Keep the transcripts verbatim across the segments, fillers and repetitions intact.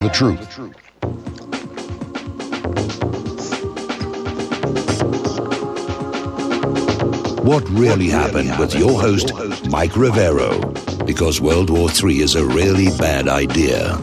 The truth. What really happened with your host, Mike Rivero, because World War Three is a really bad idea.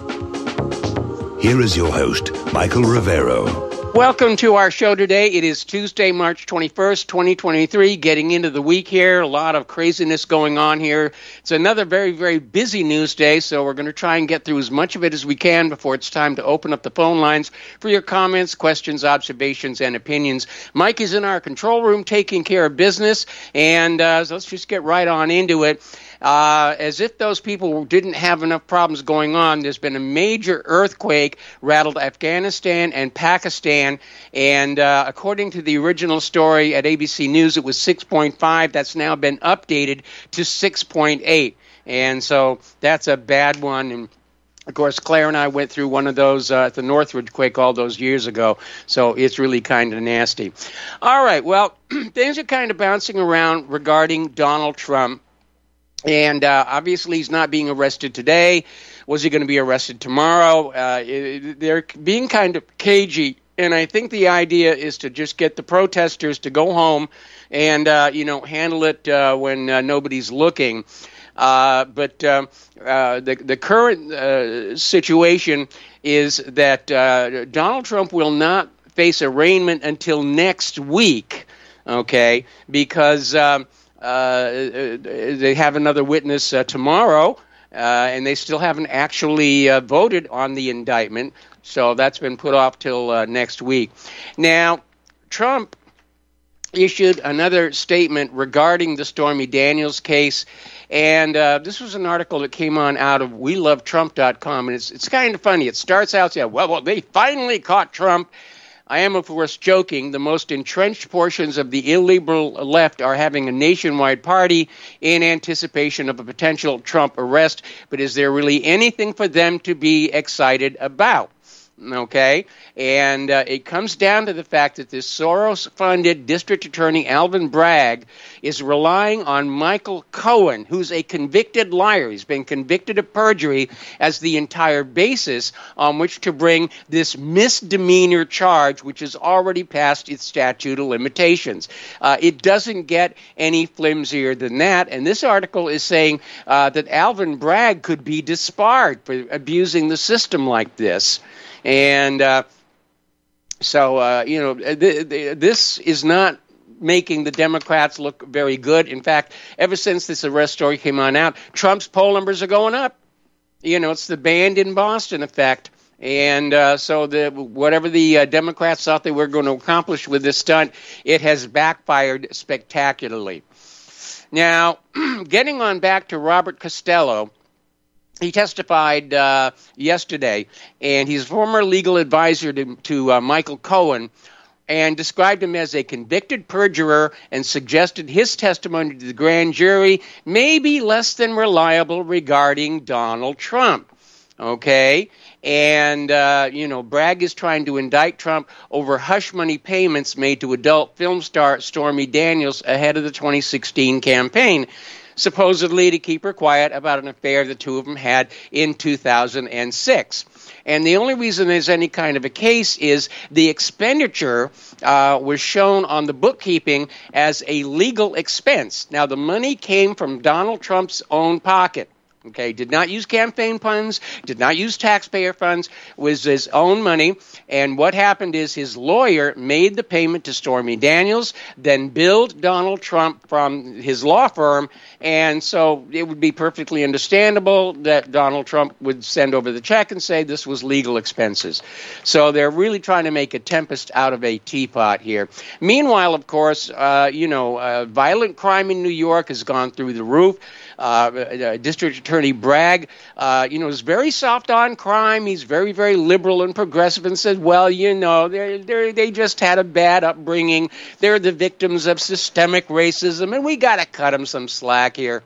Here is your host, Michael Rivero. Welcome to our show today. It is Tuesday, March twenty-first, twenty twenty-three, getting into the week here. A lot of craziness going on here. It's another very, very busy news day, so we're going to try and get through as much of it as we can before it's time to open up the phone lines for your comments, questions, observations, and opinions. Mike is in our control room taking care of business, and uh, so let's just get right on into it. Uh, as if those people didn't have enough problems going on, there's been a major earthquake rattled Afghanistan and Pakistan, and uh, according to the original story at A B C News, it was six point five. That's now been updated to six point eight, and so that's a bad one. And of course, Claire and I went through one of those uh, at the Northridge quake all those years ago, so it's really kind of nasty. All right, well, things are kind of bouncing around regarding Donald Trump. And uh, obviously he's not being arrested today. Was he going to be arrested tomorrow? Uh, it, they're being kind of cagey, and I think the idea is to just get the protesters to go home and, uh, you know, handle it uh, when uh, nobody's looking. Uh, but um, uh, the, the current uh, situation is that uh, Donald Trump will not face arraignment until next week, okay, because Um, Uh, they have another witness uh, tomorrow, uh, and they still haven't actually uh, voted on the indictment, so that's been put off till uh, next week. Now, Trump issued another statement regarding the Stormy Daniels case, and uh, this was an article that came on out of we love trump dot com, and it's it's kind of funny. It starts out saying, well, well, they finally caught Trump. I am, of course, joking. The most entrenched portions of the illiberal left are having a nationwide party in anticipation of a potential Trump arrest. But is there really anything for them to be excited about? Okay, and uh, it comes down to the fact that this Soros-funded District Attorney Alvin Bragg is relying on Michael Cohen, who's a convicted liar. He's been convicted of perjury as the entire basis on which to bring this misdemeanor charge, which has already passed its statute of limitations. Uh, it doesn't get any flimsier than that, and this article is saying uh, that Alvin Bragg could be disbarred for abusing the system like this. And uh, so, uh, you know, th- th- this is not making the Democrats look very good. In fact, ever since this arrest story came on out, Trump's poll numbers are going up. You know, it's the banned in Boston effect. And uh, so the whatever the uh, Democrats thought they were going to accomplish with this stunt, it has backfired spectacularly. Now, getting on back to Robert Costello, he testified uh, yesterday, and he's a former legal advisor to, to uh, Michael Cohen, and described him as a convicted perjurer and suggested his testimony to the grand jury may be less than reliable regarding Donald Trump. Okay? And, uh, you know, Bragg is trying to indict Trump over hush money payments made to adult film star Stormy Daniels ahead of the twenty sixteen campaign, supposedly to keep her quiet about an affair the two of them had in two thousand six. And the only reason there's any kind of a case is the expenditure uh, was shown on the bookkeeping as a legal expense. Now, the money came from Donald Trump's own pocket. Okay, did not use campaign funds, did not use taxpayer funds, was his own money. And what happened is his lawyer made the payment to Stormy Daniels, then billed Donald Trump from his law firm. And so it would be perfectly understandable that Donald Trump would send over the check and say this was legal expenses. So they're really trying to make a tempest out of a teapot here. Meanwhile, of course, uh, you know, uh, violent crime in New York has gone through the roof. Uh, District Attorney Bragg, uh, you know, is very soft on crime. He's very, very liberal and progressive and says, well, you know, they they they just had a bad upbringing. They're the victims of systemic racism, and we got to cut them some slack here.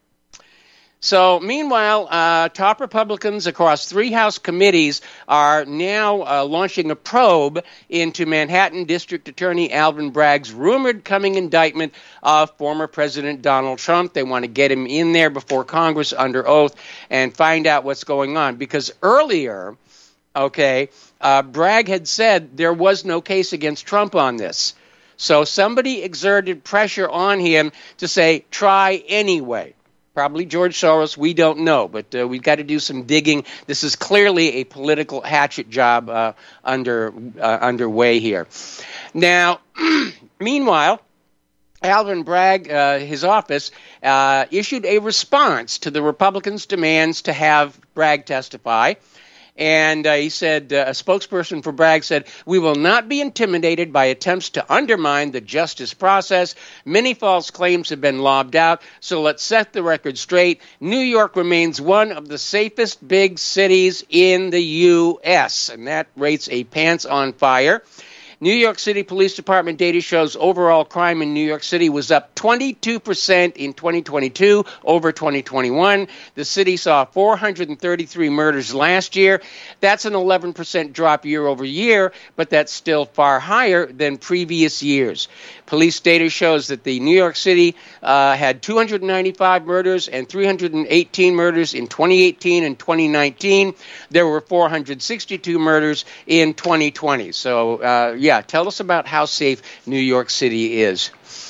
So, meanwhile, uh, top Republicans across three House committees are now uh, launching a probe into Manhattan District Attorney Alvin Bragg's rumored coming indictment of former President Donald Trump. They want to get him in there before Congress under oath and find out what's going on. Because earlier, okay, uh, Bragg had said there was no case against Trump on this. So somebody exerted pressure on him to say, try anyway. Probably George Soros, we don't know, but uh, we've got to do some digging. This is clearly a political hatchet job uh, under uh, underway here. Now, meanwhile, Alvin Bragg, uh, his office, uh, issued a response to the Republicans' demands to have Bragg testify. And uh, he said, uh, a spokesperson for Bragg said, we will not be intimidated by attempts to undermine the justice process. Many false claims have been lobbed out, so let's set the record straight. New York remains one of the safest big cities in the U S, and that rates a pants on fire. New York City Police Department data shows overall crime in New York City was up twenty-two percent in twenty twenty-two over twenty twenty-one. The city saw four hundred thirty-three murders last year. That's an eleven percent drop year over year, but that's still far higher than previous years. Police data shows that the New York City uh, had two hundred ninety-five murders and three hundred eighteen murders in twenty eighteen and twenty nineteen. There were four hundred sixty-two murders in twenty twenty. So, uh, yeah, tell us about how safe New York City is.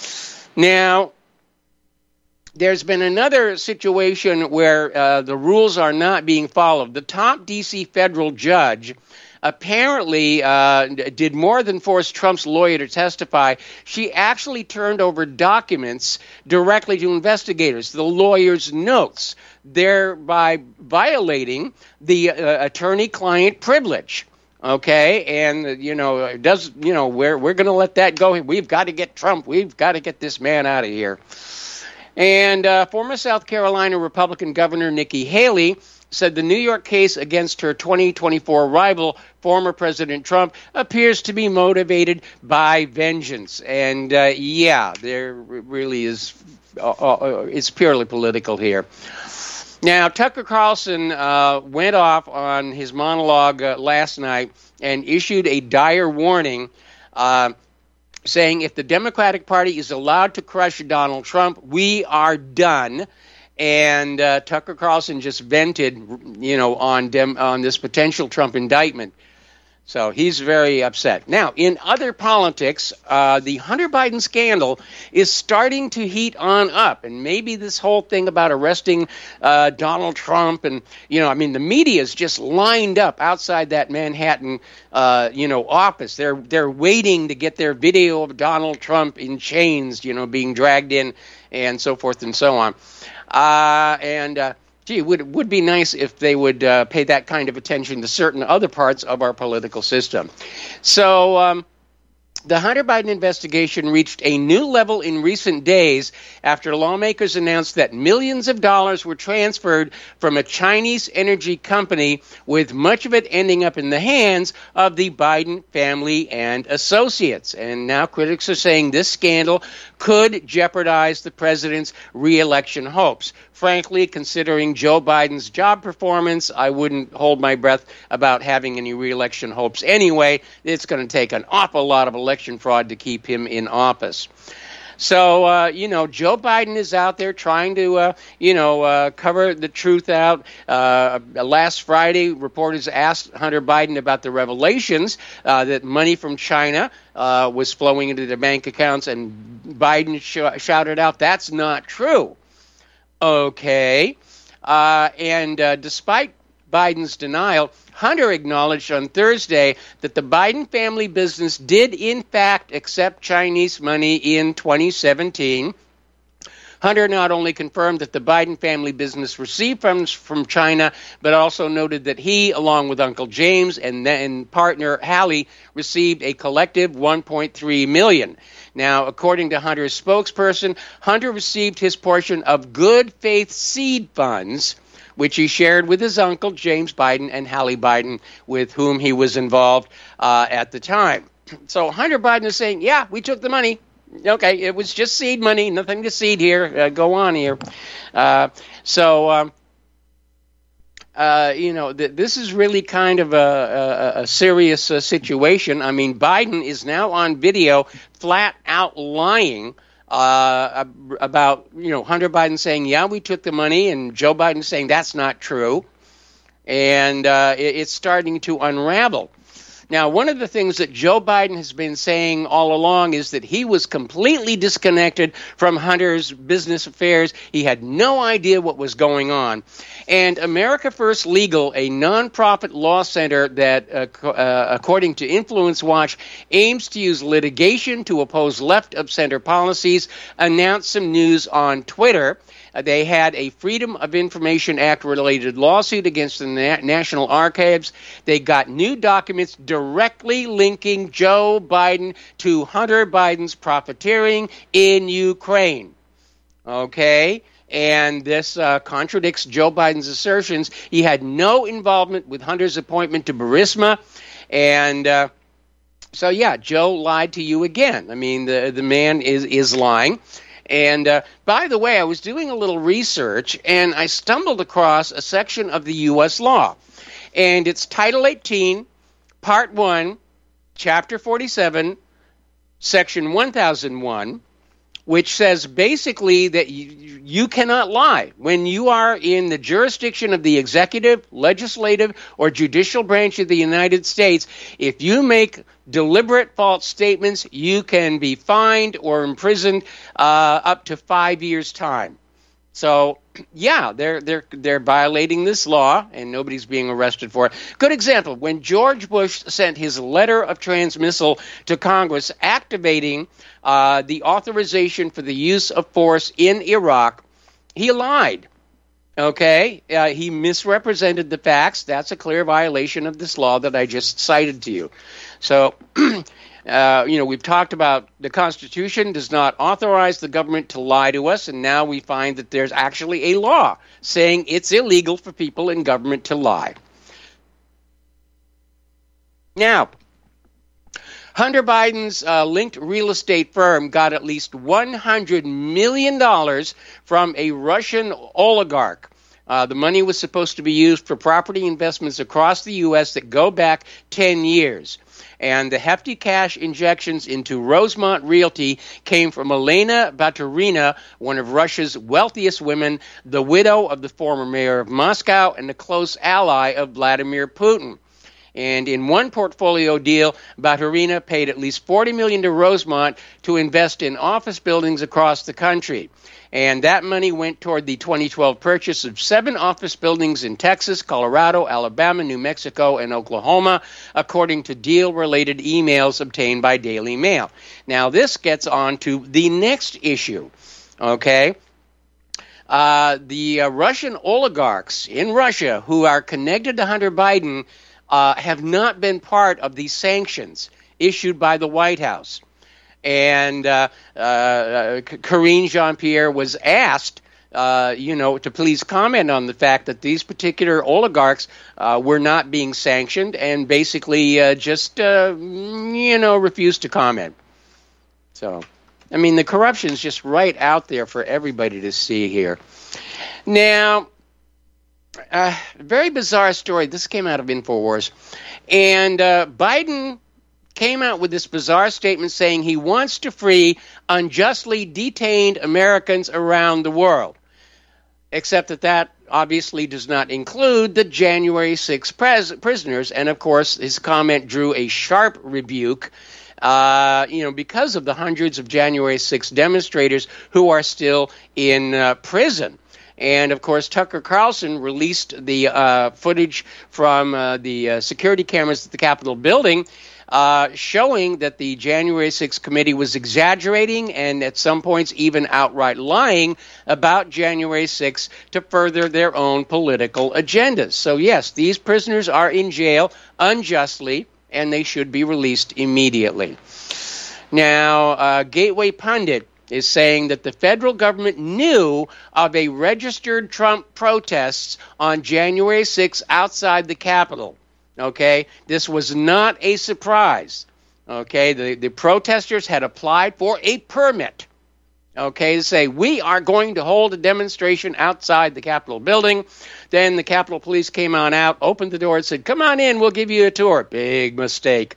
Now, there's been another situation where uh, the rules are not being followed. The top D C federal judge apparently uh, did more than force Trump's lawyer to testify. She actually turned over documents directly to investigators, the lawyer's notes, thereby violating the uh, attorney-client privilege. Okay, and, you know, it does, you know, we're, we're going to let that go. We've got to get Trump. We've got to get this man out of here. And uh, former South Carolina Republican Governor Nikki Haley said the New York case against her twenty twenty-four rival, former President Trump, appears to be motivated by vengeance. And, uh, yeah, there really is, uh, uh, it's purely political here. Now, Tucker Carlson uh, went off on his monologue uh, last night and issued a dire warning, uh, saying if the Democratic Party is allowed to crush Donald Trump, we are done. And uh, Tucker Carlson just vented, you know, on dem- on this potential Trump indictment. So he's very upset. Now, in other politics, uh, the Hunter Biden scandal is starting to heat on up. And maybe this whole thing about arresting uh, Donald Trump and, you know, I mean, the media's just lined up outside that Manhattan, uh, you know, office. They're they're waiting to get their video of Donald Trump in chains, you know, being dragged in and so forth and so on. Uh, and, uh, gee, it would, would be nice if they would uh, pay that kind of attention to certain other parts of our political system. So um, the Hunter Biden investigation reached a new level in recent days after lawmakers announced that millions of dollars were transferred from a Chinese energy company, with much of it ending up in the hands of the Biden family and associates. And now critics are saying this scandal could jeopardize the president's re-election hopes. Frankly, considering Joe Biden's job performance, I wouldn't hold my breath about having any re-election hopes anyway. It's going to take an awful lot of election fraud to keep him in office. So, uh, you know, Joe Biden is out there trying to, uh, you know, uh, cover the truth out. Uh, last Friday, reporters asked Hunter Biden about the revelations uh, that money from China uh, was flowing into their bank accounts, and Biden sh- shouted out, "That's not true." Okay. Uh, and uh, despite Biden's denial, Hunter acknowledged on Thursday that the Biden family business did, in fact, accept Chinese money in twenty seventeen. Hunter not only confirmed that the Biden family business received funds from China, but also noted that he, along with Uncle James and, and partner Hallie, received a collective one point three million dollars. Now, according to Hunter's spokesperson, Hunter received his portion of good faith seed funds, which he shared with his uncle, James Biden, and Hallie Biden, with whom he was involved uh, at the time. So Hunter Biden is saying, yeah, we took the money. Okay, it was just seed money, nothing to seed here. Uh, go on here. Uh, so, um, uh, you know, th- this is really kind of a, a, a serious uh, situation. I mean, Biden is now on video flat out lying Uh, about, you know, Hunter Biden saying, yeah, we took the money, and Joe Biden saying that's not true. and uh, it, it's starting to unravel. Now, one of the things that Joe Biden has been saying all along is that he was completely disconnected from Hunter's business affairs. He had no idea what was going on. And America First Legal, a nonprofit law center that, uh, uh, according to Influence Watch, aims to use litigation to oppose left-of-center policies, announced some news on Twitter. Uh, they had a Freedom of Information Act-related lawsuit against the Na- National Archives. They got new documents directly linking Joe Biden to Hunter Biden's profiteering in Ukraine. Okay? And this uh, contradicts Joe Biden's assertions. He had no involvement with Hunter's appointment to Burisma. And uh, so, yeah, Joe lied to you again. I mean, the, the man is, is lying. And uh, by the way, I was doing a little research, and I stumbled across a section of the U S law. And it's Title eighteen, Part one, Chapter forty-seven, Section one thousand one, which says basically that you, you cannot lie. When you are in the jurisdiction of the executive, legislative, or judicial branch of the United States, if you make deliberate false statements, you can be fined or imprisoned uh, up to five years' time. So, yeah, they're they're they're violating this law, and nobody's being arrested for it. Good example: when George Bush sent his letter of transmittal to Congress activating uh, the authorization for the use of force in Iraq, he lied. Okay, uh, he misrepresented the facts. That's a clear violation of this law that I just cited to you. So, uh, you know, we've talked about the Constitution does not authorize the government to lie to us, and now we find that there's actually a law saying it's illegal for people in government to lie. Now, Hunter Biden's uh, linked real estate firm got at least one hundred million dollars from a Russian oligarch. Uh, the money was supposed to be used for property investments across the U S that go back ten years. And the hefty cash injections into Rosemont Realty came from Elena Baturina, one of Russia's wealthiest women, the widow of the former mayor of Moscow and a close ally of Vladimir Putin. And in one portfolio deal, Baturina paid at least forty million dollars to Rosemont to invest in office buildings across the country. And that money went toward the twenty twelve purchase of seven office buildings in Texas, Colorado, Alabama, New Mexico, and Oklahoma, according to deal-related emails obtained by Daily Mail. Now, this gets on to the next issue, okay? Uh, the uh, Russian oligarchs in Russia who are connected to Hunter Biden uh, have not been part of the sanctions issued by the White House. And uh, uh, Karine Jean-Pierre was asked, uh, you know, to please comment on the fact that these particular oligarchs uh, were not being sanctioned, and basically uh, just, uh, you know, refused to comment. So, I mean, the corruption's just right out there for everybody to see here. Now, uh, very bizarre story. This came out of InfoWars. And uh, Biden came out with this bizarre statement saying he wants to free unjustly detained Americans around the world, except that that obviously does not include the January sixth pres- prisoners. And, of course, his comment drew a sharp rebuke, uh, you know, because of the hundreds of January sixth demonstrators who are still in uh, prison. And, of course, Tucker Carlson released the uh, footage from uh, the uh, security cameras at the Capitol building, Uh, showing that the January sixth committee was exaggerating and at some points even outright lying about January sixth to further their own political agendas. So, yes, these prisoners are in jail unjustly, and they should be released immediately. Now, uh, Gateway Pundit is saying that the federal government knew of a registered Trump protests on January sixth outside the Capitol. Okay, this was not a surprise. Okay, the, the protesters had applied for a permit, okay, to say, we are going to hold a demonstration outside the Capitol building. Then the Capitol Police came on out, opened the door and said, come on in, we'll give you a tour. Big mistake.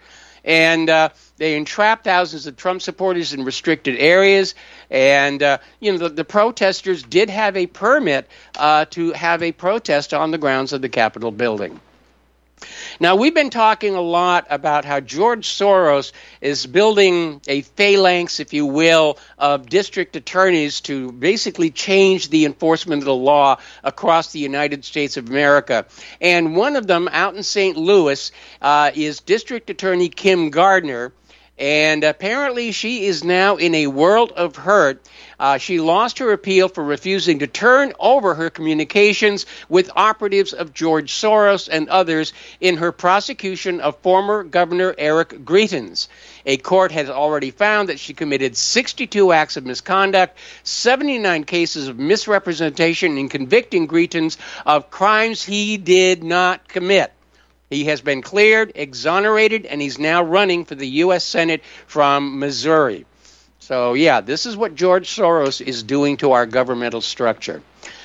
And uh, they entrapped thousands of Trump supporters in restricted areas. And, uh, you know, the, the protesters did have a permit uh, to have a protest on the grounds of the Capitol building. Now, we've been talking a lot about how George Soros is building a phalanx, if you will, of district attorneys to basically change the enforcement of the law across the United States of America. And one of them out in Saint Louis uh, is District Attorney Kim Gardner. And apparently she is now in a world of hurt. Uh, she lost her appeal for refusing to turn over her communications with operatives of George Soros and others in her prosecution of former Governor Eric Greitens. A court has already found that she committed sixty-two acts of misconduct, seventy-nine cases of misrepresentation in convicting Greitens of crimes he did not commit. He has been cleared, exonerated, and he's now running for the U S Senate from Missouri. So, yeah, this is what George Soros is doing to our governmental structure.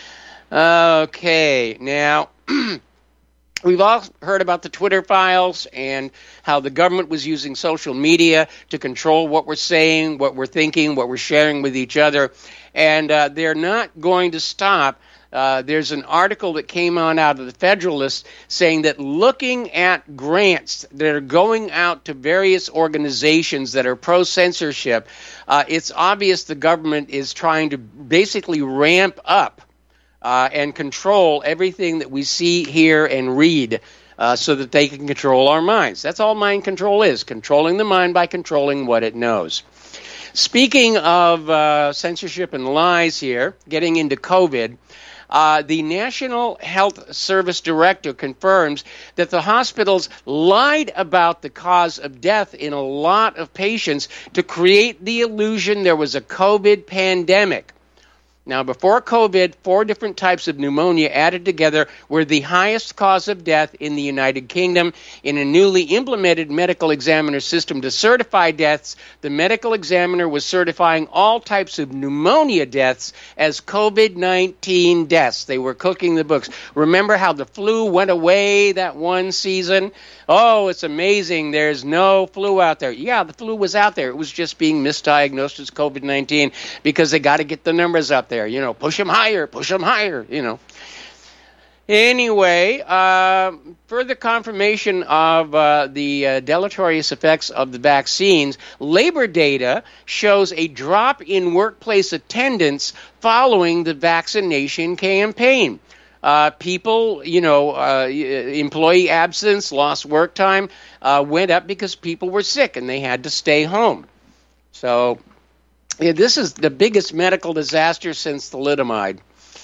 Okay, now, we've all heard about the Twitter files and how the government was using social media to control what we're saying, what we're thinking, what we're sharing with each other. And uh, they're not going to stop. Uh, there's an article that came on out of the Federalist saying that looking at grants that are going out to various organizations that are pro-censorship, uh, it's obvious the government is trying to basically ramp up uh, and control everything that we see, hear, and read uh, so that they can control our minds. That's all mind control is, controlling the mind by controlling what it knows. Speaking of uh, censorship and lies here, getting into COVID, Uh, the National Health Service Director confirms that the hospitals lied about the cause of death in a lot of patients to create the illusion there was a COVID pandemic. Now, before COVID, four different types of pneumonia added together were the highest cause of death in the United Kingdom. In a newly implemented medical examiner system to certify deaths, the medical examiner was certifying all types of pneumonia deaths as COVID nineteen deaths. They were cooking the books. Remember how the flu went away that one season? Oh, it's amazing. There's no flu out there. Yeah, the flu was out there. It was just being misdiagnosed as COVID nineteen because they got to get the numbers up there. You know, push them higher, push them higher, you know. Anyway, uh, further confirmation of uh, the uh, deleterious effects of the vaccines, labor data shows a drop in workplace attendance following the vaccination campaign. Uh, people, you know, uh, employee absence, lost work time uh, went up because people were sick and they had to stay home. So yeah, this is the biggest medical disaster since thalidomide.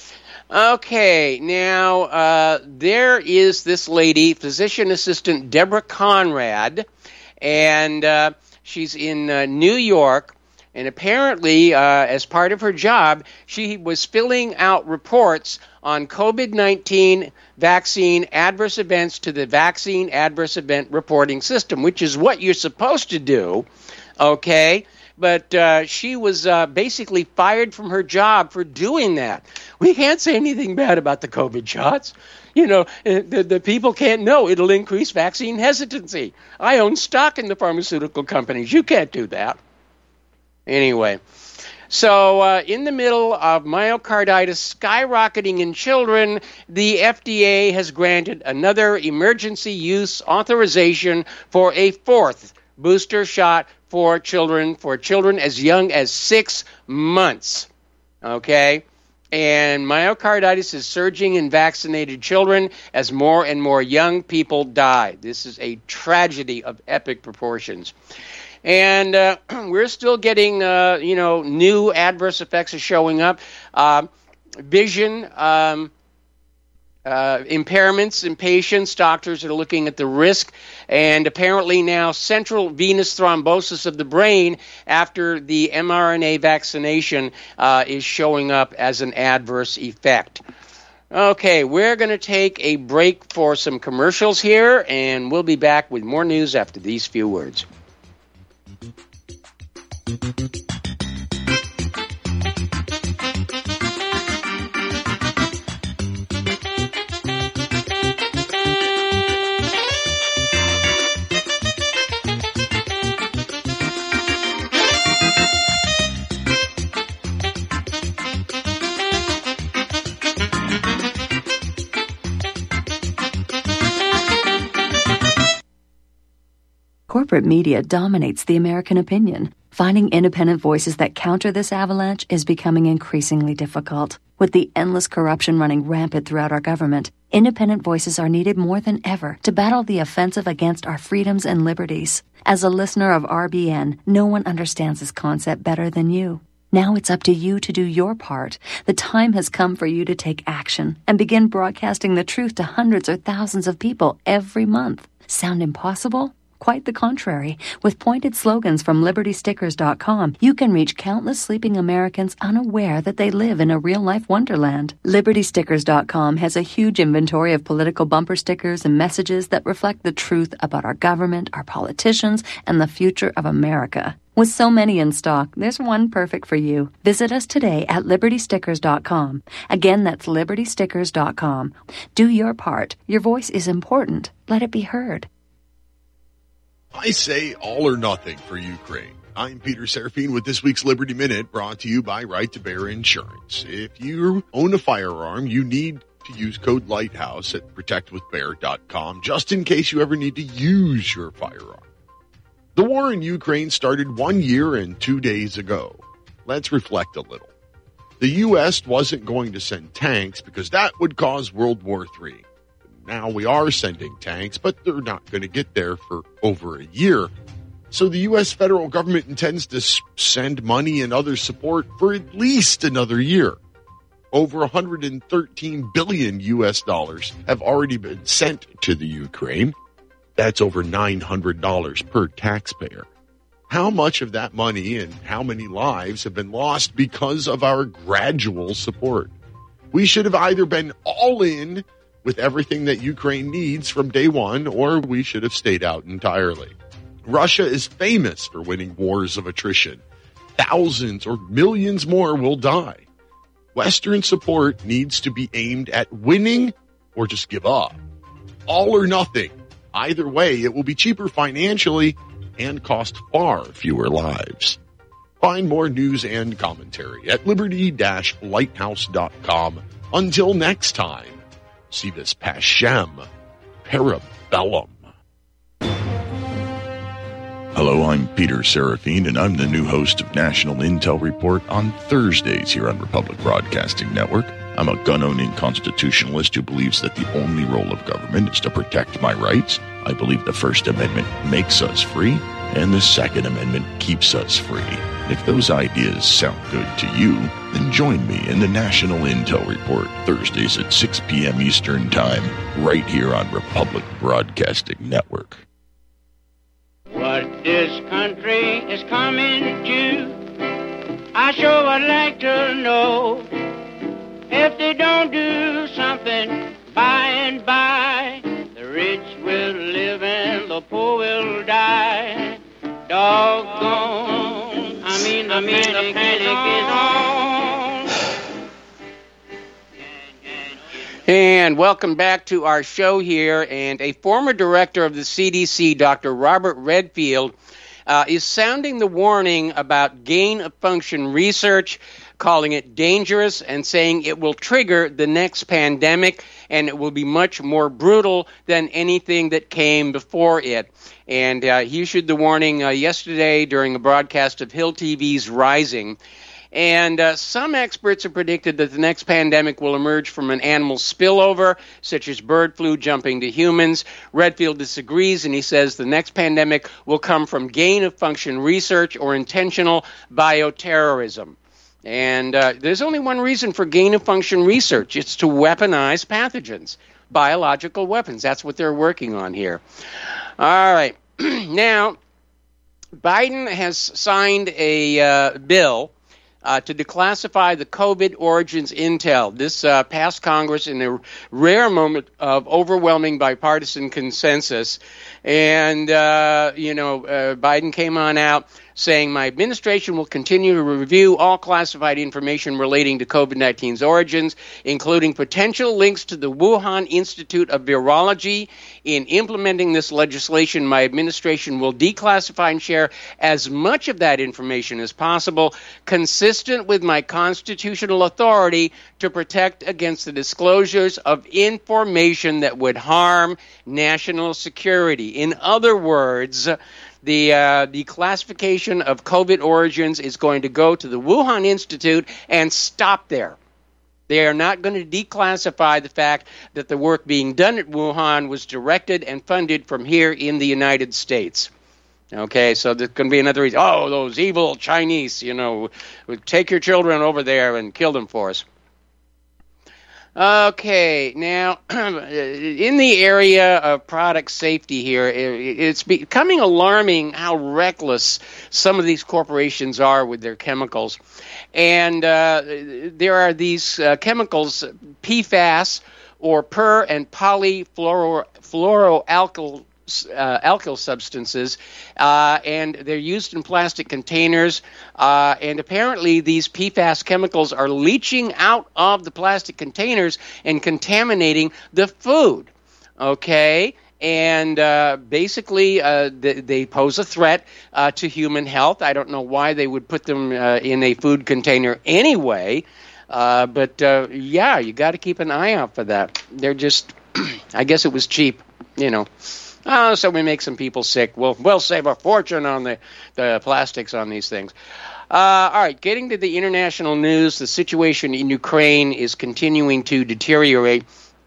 Okay, now uh, there is this lady, physician assistant Deborah Conrad, and uh, she's in uh, New York. And apparently, uh, as part of her job, she was filling out reports on COVID nineteen vaccine adverse events to the Vaccine Adverse Event Reporting System, which is what you're supposed to do, okay? But uh, she was uh, basically fired from her job for doing that. We can't say anything bad about the COVID shots. You know, the, the people can't know it'll increase vaccine hesitancy. I own stock in the pharmaceutical companies. You can't do that. Anyway, so uh, in the middle of myocarditis skyrocketing in children, the F D A has granted another emergency use authorization for a fourth booster shot for children, for children as young as six months, okay? And myocarditis is surging in vaccinated children as more and more young people die. This is a tragedy of epic proportions. And uh, we're still getting, uh, you know, new adverse effects are showing up. Uh, vision um, uh, impairments in patients. Doctors are looking at the risk. And apparently now central venous thrombosis of the brain after the mRNA vaccination uh, is showing up as an adverse effect. Okay, we're going to take a break for some commercials here, and we'll be back with more news after these few words. Corporate media dominates the American opinion. Finding independent voices that counter this avalanche is becoming increasingly difficult. With the endless corruption running rampant throughout our government, independent voices are needed more than ever to battle the offensive against our freedoms and liberties. As a listener of R B N, no one understands this concept better than you. Now it's up to you to do your part. The time has come for you to take action and begin broadcasting the truth to hundreds or thousands of people every month. Sound impossible? Quite the contrary. With pointed slogans from Liberty Stickers dot com, you can reach countless sleeping Americans unaware that they live in a real-life wonderland. Liberty Stickers dot com has a huge inventory of political bumper stickers and messages that reflect the truth about our government, our politicians, and the future of America. With so many in stock, there's one perfect for you. Visit us today at Liberty Stickers dot com. Again, that's Liberty Stickers dot com. Do your part. Your voice is important. Let it be heard. I say all or nothing for Ukraine. I'm Peter Serafine with this week's Liberty Minute, brought to you by Right to Bear Insurance. If you own a firearm, you need to use code Lighthouse at protect with bear dot com just in case you ever need to use your firearm. The war in Ukraine started one year and two days ago. Let's reflect a little. The U S wasn't going to send tanks because that would cause World War Three. Now we are sending tanks, but they're not going to get there for over a year. So the U S federal government intends to send money and other support for at least another year. Over one hundred thirteen billion U S dollars have already been sent to the Ukraine. That's over nine hundred dollars per taxpayer. How much of that money and how many lives have been lost because of our gradual support? We should have either been all in with everything that Ukraine needs from day one, or we should have stayed out entirely. Russia is famous for winning wars of attrition. Thousands or millions more will die. Western support needs to be aimed at winning or just give up. All or nothing. Either way, it will be cheaper financially and cost far fewer lives. Find more news and commentary at liberty dash lighthouse dot com. Until next time. Si vis pacem, parabellum. Hello, I'm Peter Serafine, and I'm the new host of National Intel Report on Thursdays here on Republic Broadcasting Network. I'm a gun-owning constitutionalist who believes that the only role of government is to protect my rights. I believe the First Amendment makes us free, and the Second Amendment keeps us free. If those ideas sound good to you, then join me in the National Intel Report, Thursdays at six p.m. Eastern Time, right here on Republic Broadcasting Network. What this country is coming to, I sure would like to know. If they don't do something by and by, the rich will live and the poor will die. Doggone, I mean the, I mean, the panic is on. And welcome back to our show here. And a former director of the C D C, Doctor Robert Redfield, uh, is sounding the warning about gain-of-function research, calling it dangerous and saying it will trigger the next pandemic and it will be much more brutal than anything that came before it. And uh, he issued the warning uh, yesterday during a broadcast of Hill T V's Rising. And uh, some experts have predicted that the next pandemic will emerge from an animal spillover, such as bird flu jumping to humans. Redfield disagrees, and he says the next pandemic will come from gain-of-function research or intentional bioterrorism. And uh, there's only one reason for gain-of-function research. It's to weaponize pathogens, biological weapons. That's what they're working on here. All right. Now, Biden has signed a uh, bill uh, to declassify the COVID origins intel. This uh, passed Congress in a rare moment of overwhelming bipartisan consensus. And, uh, you know, uh, Biden came on out saying, my administration will continue to review all classified information relating to COVID nineteen's origins, including potential links to the Wuhan Institute of Virology. In implementing this legislation, my administration will declassify and share as much of that information as possible, consistent with my constitutional authority to protect against the disclosures of information that would harm national security. In other words, the uh, the classification of COVID origins is going to go to the Wuhan Institute and stop there. They are not going to declassify the fact that the work being done at Wuhan was directed and funded from here in the United States. Okay, so there's going to be another reason. Oh, those evil Chinese, you know, would take your children over there and kill them for us. Okay, now, in the area of product safety here, it's becoming alarming how reckless some of these corporations are with their chemicals. And uh, there are these uh, chemicals, P FAS, or per- and polyfluoroalkyl Uh, alkyl substances, uh, and they're used in plastic containers, uh, and apparently these P FAS chemicals are leaching out of the plastic containers and contaminating the food, okay? And uh, basically uh, they, they pose a threat uh, to human health. I don't know why they would put them uh, in a food container anyway, uh, but uh, yeah, you got to keep an eye out for that. They're just, I guess it was cheap, you know. Oh, so we make some people sick. We'll, we'll save a fortune on the, the plastics on these things. Uh, all right, getting to the international news, the situation in Ukraine is continuing to deteriorate.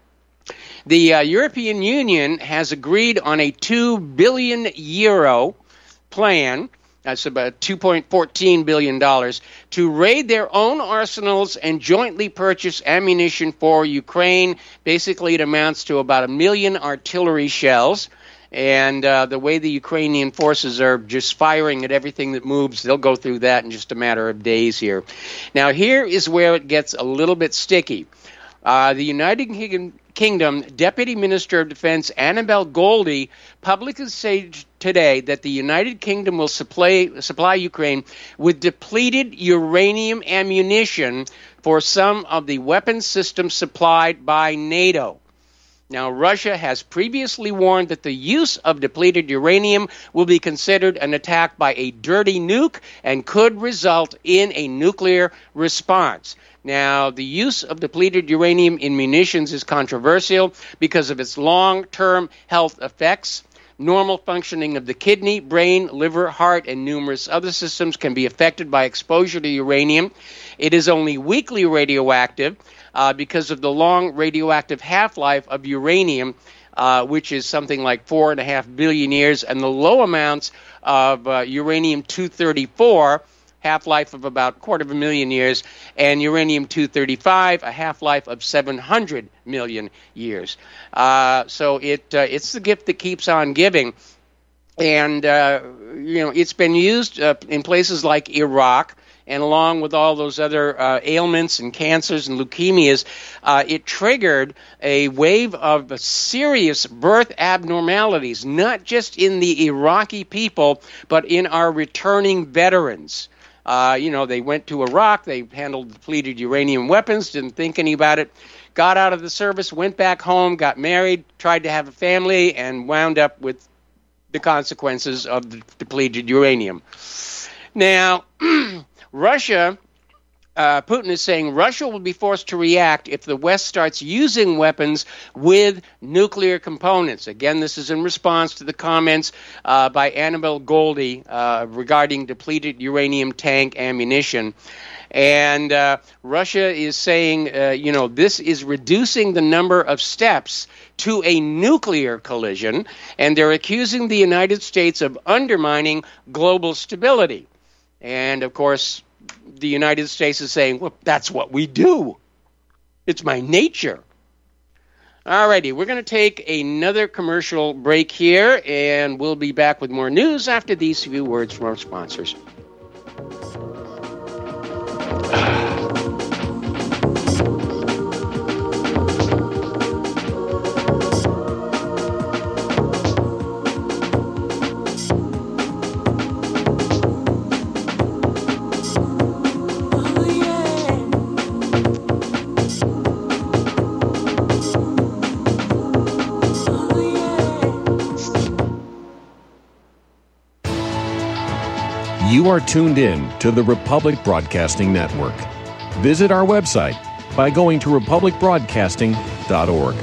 The uh, European Union has agreed on a two billion euro plan, that's about two point one four billion dollars, to raid their own arsenals and jointly purchase ammunition for Ukraine. Basically, it amounts to about a million artillery shells. And uh, the way the Ukrainian forces are just firing at everything that moves, they'll go through that in just a matter of days here. Now, here is where it gets a little bit sticky. Uh, the United Kingdom Deputy Minister of Defense Annabel Goldie publicly said today that the United Kingdom will supply, supply Ukraine with depleted uranium ammunition for some of the weapon systems supplied by NATO. Now, Russia has previously warned that the use of depleted uranium will be considered an attack by a dirty nuke and could result in a nuclear response. Now, the use of depleted uranium in munitions is controversial because of its long-term health effects. Normal functioning of the kidney, brain, liver, heart, and numerous other systems can be affected by exposure to uranium. It is only weakly radioactive uh, because of the long radioactive half-life of uranium, uh, which is something like four and a half billion years, and the low amounts of uh, uranium two thirty-four, half-life of about a quarter of a million years, and uranium two thirty-five, a half-life of seven hundred million years. Uh, so it uh, it's the gift that keeps on giving. And, uh, you know, it's been used uh, in places like Iraq, and along with all those other uh, ailments and cancers and leukemias, uh, it triggered a wave of serious birth abnormalities, not just in the Iraqi people, but in our returning veterans. Uh, you know, they went to Iraq, they handled depleted uranium weapons, didn't think any about it, got out of the service, went back home, got married, tried to have a family, and wound up with the consequences of the depleted uranium. Now, Russia, uh, Putin is saying Russia will be forced to react if the West starts using weapons with nuclear components. Again, this is in response to the comments uh, by Annabel Goldie uh, regarding depleted uranium tank ammunition. And uh, Russia is saying, uh, you know, this is reducing the number of steps to a nuclear collision, and they're accusing the United States of undermining global stability. And, of course, the United States is saying, well, that's what we do. It's my nature. All righty, we're going to take another commercial break here, and we'll be back with more news after these few words from our sponsors. You are tuned in to the Republic Broadcasting Network. Visit our website by going to republic broadcasting dot org.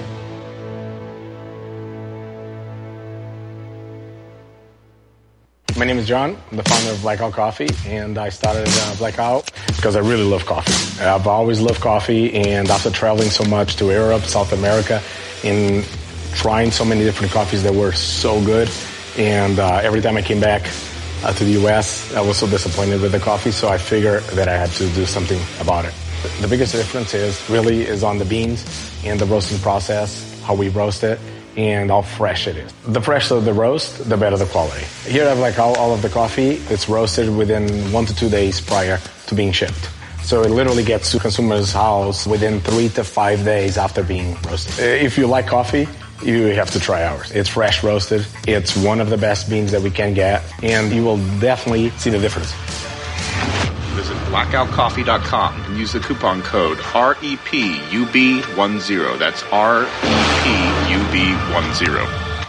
My name is John. I'm the founder of Blackout Coffee, and I started uh, Blackout because I really love coffee. I've always loved coffee, and after traveling so much to Europe, South America, and trying so many different coffees that were so good, and uh, every time I came back uh, to the U S, I was so disappointed with the coffee, so I figured that I had to do something about it. The biggest difference is really is on the beans and the roasting process, how we roast it, and how fresh it is. The fresher the roast, the better the quality. Here I have like all, all of the coffee. It's roasted within one to two days prior to being shipped. So it literally gets to consumer's house within three to five days after being roasted. If you like coffee, you have to try ours. It's fresh roasted. It's one of the best beans that we can get, and you will definitely see the difference. Visit blackout coffee dot com and use the coupon code R E P U B ten. That's R E P U B ten.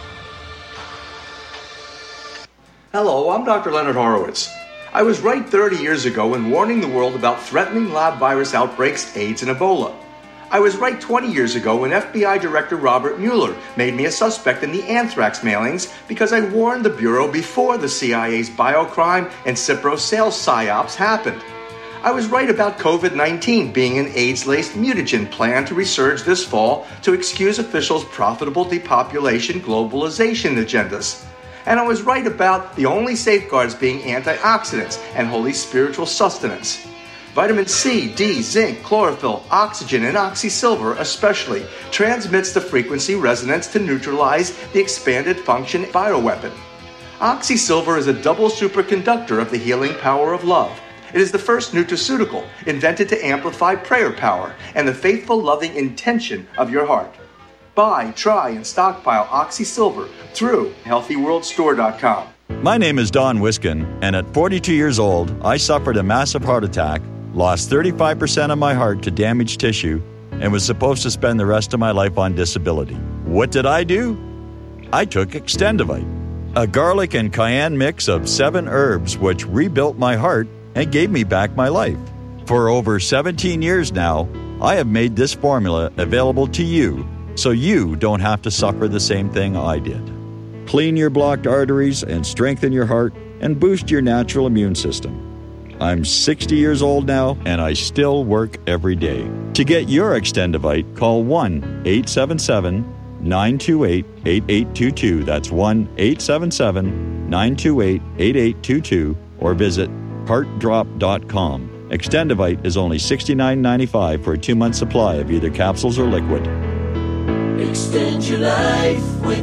Hello, I'm Doctor Leonard Horowitz. I was right thirty years ago in warning the world about threatening lab virus outbreaks, AIDS, and Ebola. I was right twenty years ago when F B I Director Robert Mueller made me a suspect in the anthrax mailings because I warned the Bureau before the C I A's biocrime and Cipro sales psyops happened. I was right about COVID nineteen being an AIDS-laced mutagen planned to resurge this fall to excuse officials' profitable depopulation globalization agendas. And I was right about the only safeguards being antioxidants and holy spiritual sustenance. Vitamin C, D, zinc, chlorophyll, oxygen, and oxysilver especially transmits the frequency resonance to neutralize the expanded function bioweapon. Oxysilver is a double superconductor of the healing power of love. It is the first nutraceutical invented to amplify prayer power and the faithful, loving intention of your heart. Buy, try, and stockpile Oxysilver through healthy world store dot com. My name is Don Wiskin, and at forty-two years old, I suffered a massive heart attack, lost thirty-five percent of my heart to damaged tissue, and was supposed to spend the rest of my life on disability. What did I do? I took Extendivite, a garlic and cayenne mix of seven herbs which rebuilt my heart and gave me back my life. For over seventeen years now, I have made this formula available to you so you don't have to suffer the same thing I did. Clean your blocked arteries and strengthen your heart and boost your natural immune system. I'm sixty years old now, and I still work every day. To get your Extendivite, call one eight seven seven, nine two eight, eight eight two two. That's one eight seven seven, nine two eight, eight eight two two, or visit heart drop dot com. Extendivite is only sixty-nine ninety-five for a two-month supply of either capsules or liquid. Extend your life with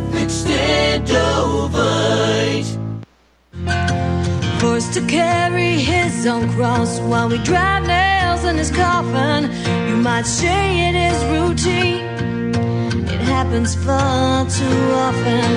Extendovite. Forced to carry his own cross while we drive nails in his coffin. You might say it is routine. It happens far too often.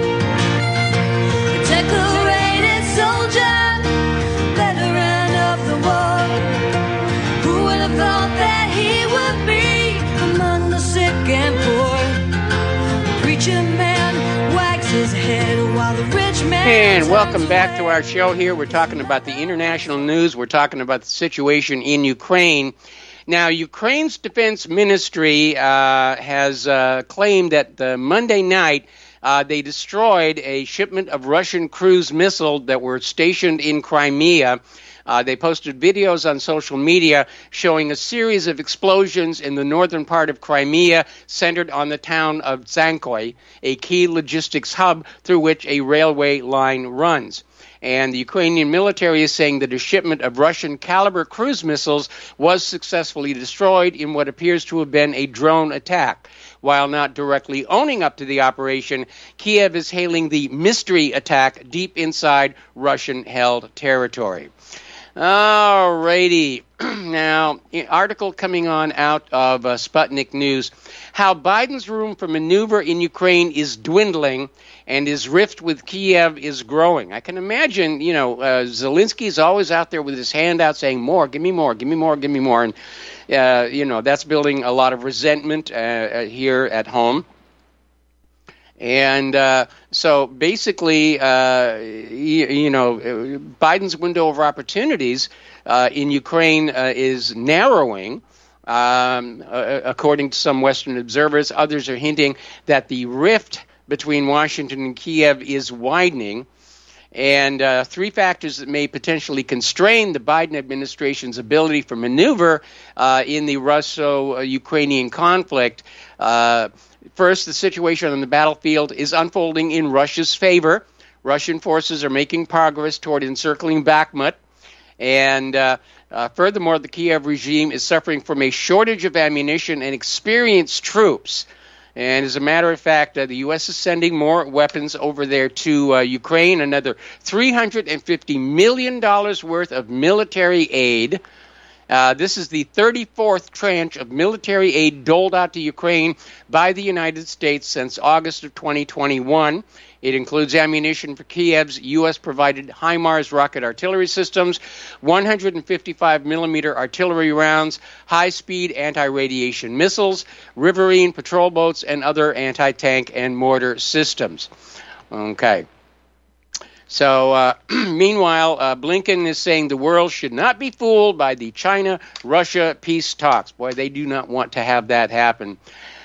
A decorated soldier, veteran of the war. Who would have thought that he would be among the sick and poor? Preacher man wags his head while the rich man... And welcome back to our show here. We're talking about the international news. We're talking about the situation in Ukraine. Now, Ukraine's defense ministry uh, has uh, claimed that uh, Monday night uh, they destroyed a shipment of Russian cruise missiles that were stationed in Crimea. Uh, they posted videos on social media showing a series of explosions in the northern part of Crimea centered on the town of Zankoy, a key logistics hub through which a railway line runs. And the Ukrainian military is saying that a shipment of Russian caliber cruise missiles was successfully destroyed in what appears to have been a drone attack. While not directly owning up to the operation, Kiev is hailing the mystery attack deep inside Russian-held territory. All righty. Now, an article coming on out of uh, Sputnik News, how Biden's room for maneuver in Ukraine is dwindling and his rift with Kiev is growing. I can imagine, you know, uh, Zelensky is always out there with his hand out saying, more, give me more, give me more, give me more. And, uh, you know, that's building a lot of resentment uh, here at home. And uh, so basically, uh, you, you know, Biden's window of opportunities uh, in Ukraine uh, is narrowing. Um, uh, according to some Western observers, others are hinting that the rift between Washington and Kiev is widening. And uh, three factors that may potentially constrain the Biden administration's ability for maneuver uh, in the Russo-Ukrainian conflict. Uh, first, the situation on the battlefield is unfolding in Russia's favor. Russian forces are making progress toward encircling Bakhmut. And uh, uh, furthermore, the Kiev regime is suffering from a shortage of ammunition and experienced troops. And as a matter of fact, uh, the U S is sending more weapons over there to uh, Ukraine, another three hundred fifty million dollars worth of military aid. Uh, this is the thirty-fourth tranche of military aid doled out to Ukraine by the United States since August of twenty twenty-one. It includes ammunition for Kiev's U S-provided HIMARS rocket artillery systems, one hundred fifty-five millimeter artillery rounds, high-speed anti-radiation missiles, riverine patrol boats, and other anti-tank and mortar systems. Okay. So, uh, meanwhile, uh, Blinken is saying the world should not be fooled by the China-Russia peace talks. Boy, they do not want to have that happen.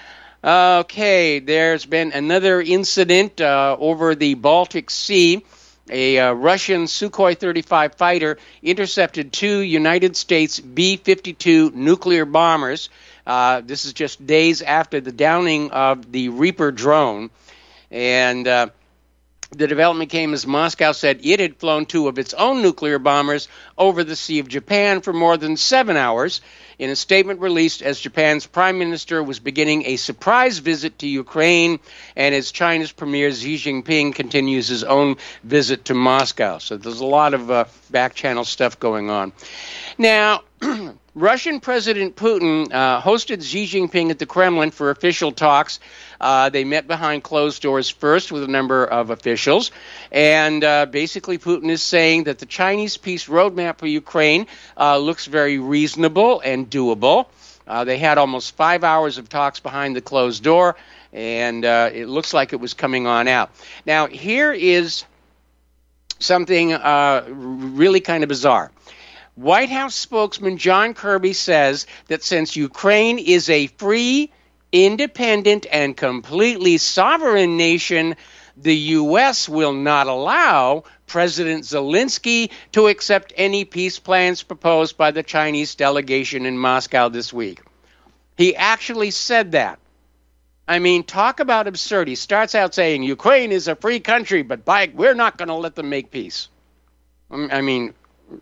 Okay, there's been another incident uh, over the Baltic Sea. A uh, Russian Sukhoi thirty-five fighter intercepted two United States B fifty-two nuclear bombers. Uh, this is just days after the downing of the Reaper drone. And uh, the development came as Moscow said it had flown two of its own nuclear bombers over the Sea of Japan for more than seven hours. In a statement released as Japan's prime minister was beginning a surprise visit to Ukraine, and as China's premier Xi Jinping continues his own visit to Moscow. So there's a lot of uh, back-channel stuff going on. Now, Russian President Putin uh, hosted Xi Jinping at the Kremlin for official talks. Uh, they met behind closed doors first with a number of officials. And uh, basically Putin is saying that the Chinese peace roadmap for Ukraine uh, looks very reasonable and doable. Uh, they had almost five hours of talks behind the closed door, and uh, it looks like it was coming on out. Now, here is something uh, really kind of bizarre. White House spokesman John Kirby says that since Ukraine is a free, independent, and completely sovereign nation, the U S will not allow President Zelensky to accept any peace plans proposed by the Chinese delegation in Moscow this week. He actually said that. I mean, talk about absurd. He starts out saying Ukraine is a free country, but by, we're not going to let them make peace. I mean,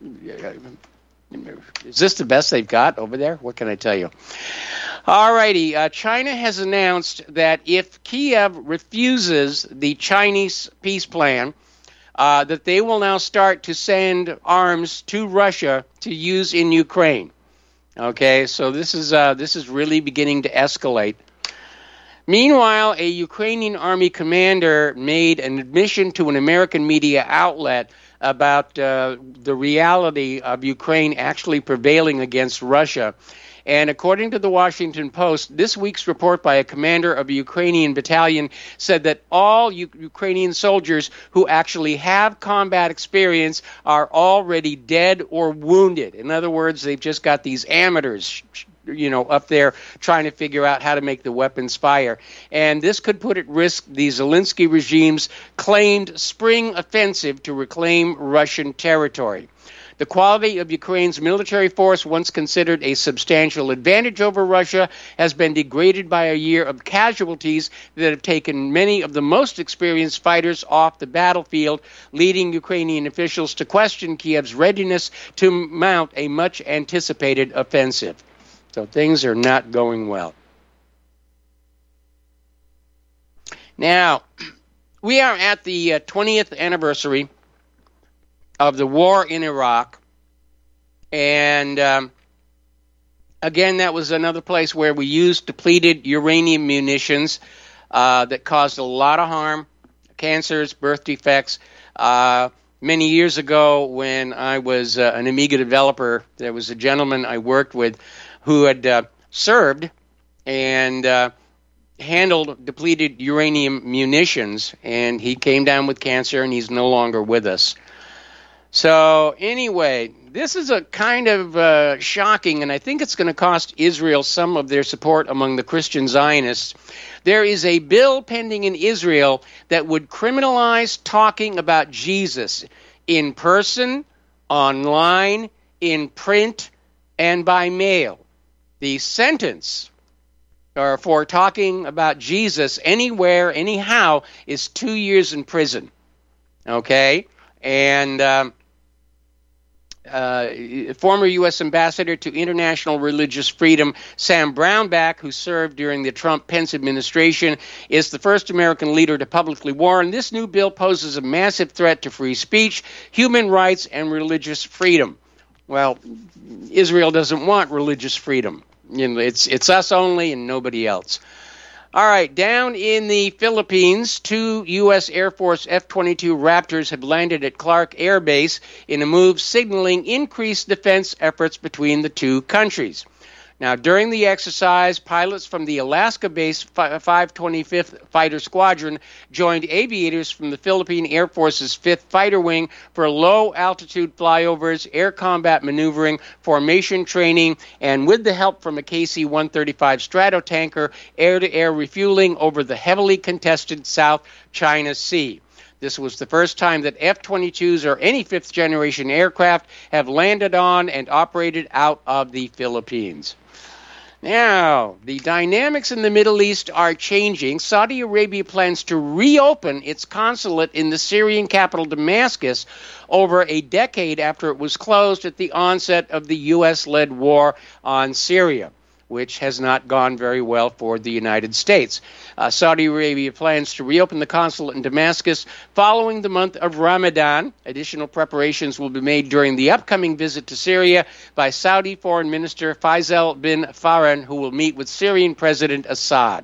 is this the best they've got over there? What can I tell you? All righty. Uh, China has announced that if Kiev refuses the Chinese peace plan, uh, that they will now start to send arms to Russia to use in Ukraine. Okay, so this is uh, this is really beginning to escalate. Meanwhile, a Ukrainian army commander made an admission to an American media outlet about uh, the reality of Ukraine actually prevailing against Russia. And according to the Washington Post, this week's report by a commander of a Ukrainian battalion said that all U- Ukrainian soldiers who actually have combat experience are already dead or wounded. In other words, they've just got these amateurs, you know, up there trying to figure out how to make the weapons fire. And this could put at risk the Zelensky regime's claimed spring offensive to reclaim Russian territory. The quality of Ukraine's military force, once considered a substantial advantage over Russia, has been degraded by a year of casualties that have taken many of the most experienced fighters off the battlefield, leading Ukrainian officials to question Kiev's readiness to mount a much-anticipated offensive. So things are not going well. Now, we are at the uh, twentieth anniversary of the war in Iraq. And um, again, that was another place where we used depleted uranium munitions uh, that caused a lot of harm, cancers, birth defects. Uh, many years ago when I was uh, an Amiga developer, there was a gentleman I worked with who had uh, served and uh, handled depleted uranium munitions, and he came down with cancer, and he's no longer with us. So anyway, this is a kind of uh, shocking, and I think it's going to cost Israel some of their support among the Christian Zionists. There is a bill pending in Israel that would criminalize talking about Jesus in person, online, in print, and by mail. The sentence or for talking about Jesus anywhere, anyhow, is two years in prison. Okay? And um, uh, former U S Ambassador to International Religious Freedom, Sam Brownback, who served during the Trump-Pence administration, is the first American leader to publicly warn this new bill poses a massive threat to free speech, human rights, and religious freedom. Well, Israel doesn't want religious freedom. You know, it's it's us only and nobody else. All right, down in the Philippines, two U S Air Force F twenty-two Raptors have landed at Clark Air Base in a move signaling increased defense efforts between the two countries. Now, during the exercise, pilots from the Alaska-based five twenty-fifth Fighter Squadron joined aviators from the Philippine Air Force's fifth Fighter Wing for low-altitude flyovers, air combat maneuvering, formation training, and with the help from a K C one thirty-five Stratotanker, air-to-air refueling over the heavily contested South China Sea. This was the first time that F twenty-twos or any fifth-generation aircraft have landed on and operated out of the Philippines. Now, the dynamics in the Middle East are changing. Saudi Arabia plans to reopen its consulate in the Syrian capital Damascus over a decade after it was closed at the onset of the U S-led war on Syria, which has not gone very well for the United States. Uh, Saudi Arabia plans to reopen the consulate in Damascus following the month of Ramadan. Additional preparations will be made during the upcoming visit to Syria by Saudi Foreign Minister Faisal bin Farhan, who will meet with Syrian President Assad.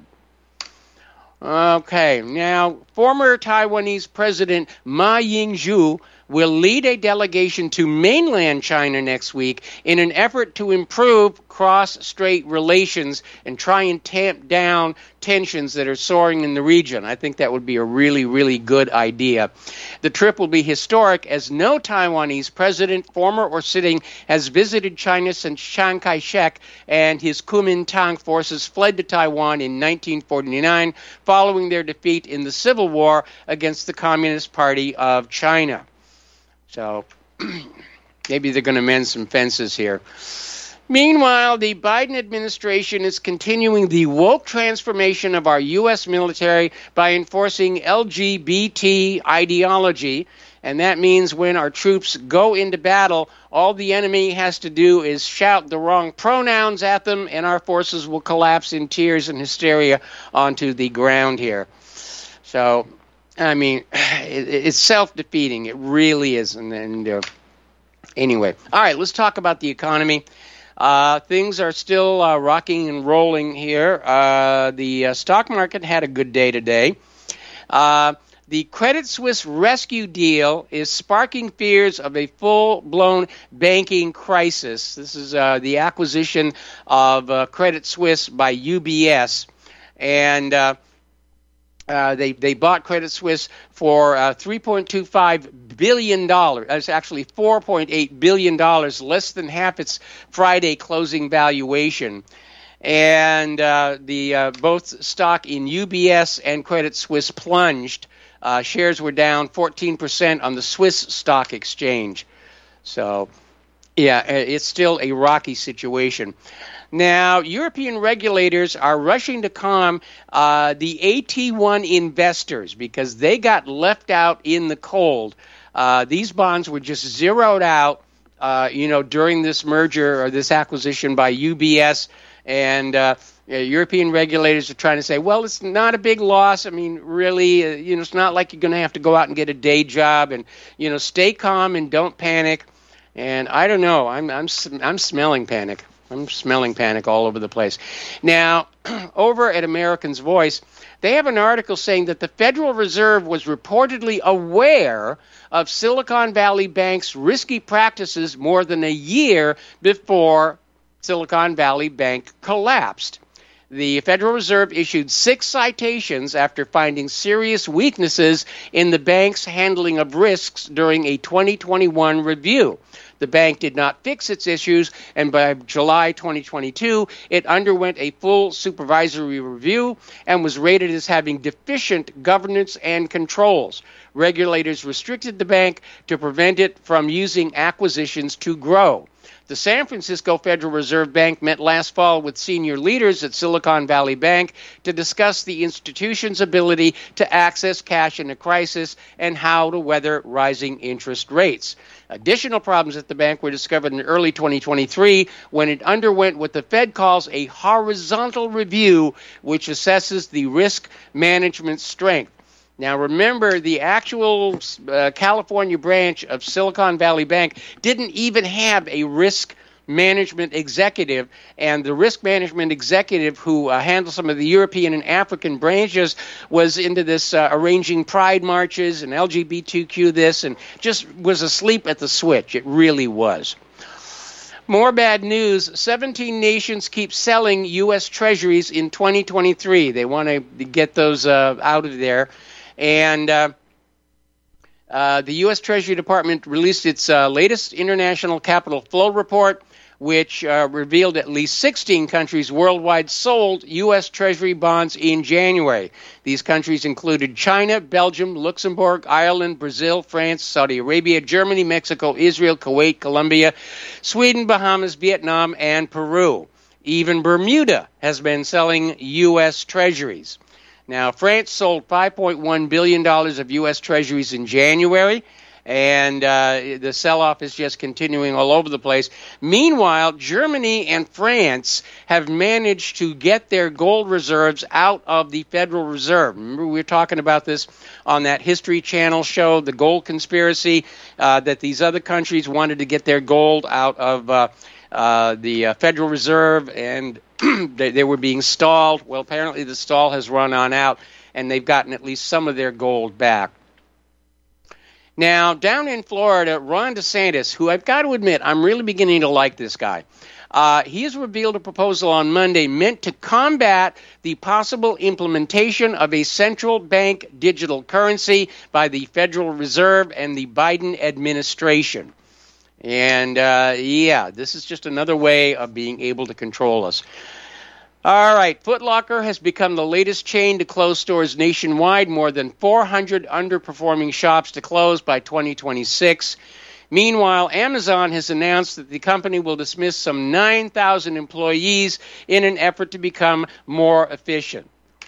Okay, now, former Taiwanese President Ma Ying-jeou will lead a delegation to mainland China next week in an effort to improve cross-strait relations and try and tamp down tensions that are soaring in the region. I think that would be a really, really good idea. The trip will be historic as no Taiwanese president, former or sitting, has visited China since Chiang Kai-shek and his Kuomintang forces fled to Taiwan in nineteen forty-nine following their defeat in the Civil War against the Communist Party of China. So maybe they're going to mend some fences here. Meanwhile, the Biden administration is continuing the woke transformation of our U S military by enforcing L G B T ideology. And that means when our troops go into battle, all the enemy has to do is shout the wrong pronouns at them, and our forces will collapse in tears and hysteria onto the ground here. So, I mean, it's self-defeating. It really is. And, and uh, anyway, all right, let's talk about the economy. Uh, things are still uh, rocking and rolling here. Uh, the uh, stock market had a good day today. Uh, the Credit Suisse rescue deal is sparking fears of a full-blown banking crisis. This is uh, the acquisition of uh, Credit Suisse by U B S. And Uh, Uh, they, they bought Credit Suisse for uh, three point two five billion dollars. It's actually four point eight billion dollars, less than half its Friday closing valuation. And uh, the uh, both stock in U B S and Credit Suisse plunged. Uh, shares were down fourteen percent on the Swiss stock exchange. So, yeah, it's still a rocky situation. Now, European regulators are rushing to calm uh, the A T one investors because they got left out in the cold. Uh, these bonds were just zeroed out, uh, you know, during this merger or this acquisition by U B S, and uh, European regulators are trying to say, well, it's not a big loss. I mean, really, uh, you know, it's not like you're going to have to go out and get a day job, and you know, stay calm and don't panic. And I don't know, I'm I'm I'm smelling panic. I'm smelling panic all over the place. Now, over at Americans Voice, they have an article saying that the Federal Reserve was reportedly aware of Silicon Valley Bank's risky practices more than a year before Silicon Valley Bank collapsed. The Federal Reserve issued six citations after finding serious weaknesses in the bank's handling of risks during a twenty twenty-one review. The bank did not fix its issues, and by July twenty twenty-two, it underwent a full supervisory review and was rated as having deficient governance and controls. Regulators restricted the bank to prevent it from using acquisitions to grow. The San Francisco Federal Reserve Bank met last fall with senior leaders at Silicon Valley Bank to discuss the institution's ability to access cash in a crisis and how to weather rising interest rates. Additional problems at the bank were discovered in early twenty twenty-three when it underwent what the Fed calls a horizontal review, which assesses the risk management strength. Now, remember, the actual uh, California branch of Silicon Valley Bank didn't even have a risk management executive, and the risk management executive who uh, handled some of the European and African branches was into this uh, arranging pride marches and L G B T Q this, and just was asleep at the switch. It really was. More bad news. seventeen nations keep selling U S Treasuries in twenty twenty-three. They want to get those uh, out of there. And uh, uh, the U S Treasury Department released its uh, latest international capital flow report, which uh, revealed at least sixteen countries worldwide sold U S Treasury bonds in January. These countries included China, Belgium, Luxembourg, Ireland, Brazil, France, Saudi Arabia, Germany, Mexico, Israel, Kuwait, Colombia, Sweden, Bahamas, Vietnam, and Peru. Even Bermuda has been selling U S Treasuries. Now, France sold five point one billion dollars of U S Treasuries in January, and uh, the sell-off is just continuing all over the place. Meanwhile, Germany and France have managed to get their gold reserves out of the Federal Reserve. Remember, we were talking about this on that History Channel show, the gold conspiracy, uh, that these other countries wanted to get their gold out of uh, uh, the uh, Federal Reserve, and they, they were being stalled. Well, apparently the stall has run on out, and they've gotten at least some of their gold back. Now, down in Florida, Ron DeSantis, who I've got to admit, I'm really beginning to like this guy. Uh, he has revealed a proposal on Monday meant to combat the possible implementation of a central bank digital currency by the Federal Reserve and the Biden administration. And, uh, yeah, this is just another way of being able to control us. All right, Foot Locker has become the latest chain to close stores nationwide, more than four hundred underperforming shops to close by twenty twenty-six. Meanwhile, Amazon has announced that the company will dismiss some nine thousand employees in an effort to become more efficient.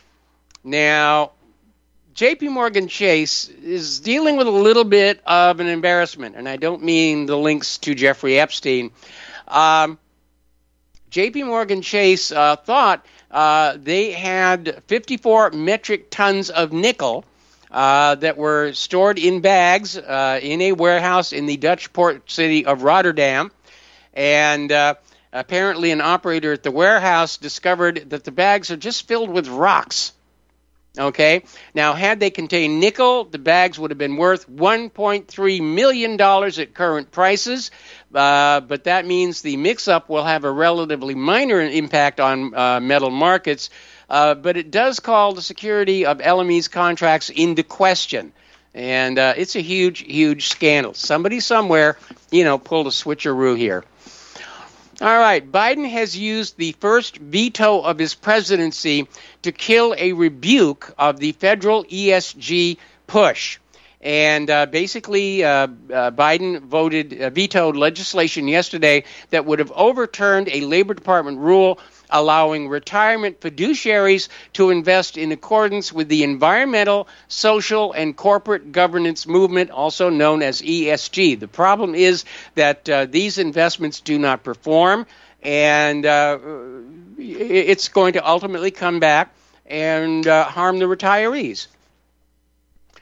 Now, J P Morgan Chase is dealing with a little bit of an embarrassment, and I don't mean the links to Jeffrey Epstein. Um, J P Morgan Chase uh, thought uh, they had fifty-four metric tons of nickel uh, that were stored in bags uh, in a warehouse in the Dutch port city of Rotterdam. And uh, apparently an operator at the warehouse discovered that the bags are just filled with rocks. Okay, now had they contained nickel, the bags would have been worth one point three million dollars at current prices, uh, but that means the mix-up will have a relatively minor impact on uh, metal markets, uh, but it does call the security of L M E's contracts into question, and uh, it's a huge, huge scandal. Somebody somewhere, you know, pulled a switcheroo here. All right, Biden has used the first veto of his presidency to kill a rebuke of the federal E S G push. And uh, basically, uh, uh, Biden voted, uh, vetoed legislation yesterday that would have overturned a Labor Department rule allowing retirement fiduciaries to invest in accordance with the environmental, social, and corporate governance movement, also known as E S G. The problem is that uh, these investments do not perform, and uh, it's going to ultimately come back and uh, harm the retirees.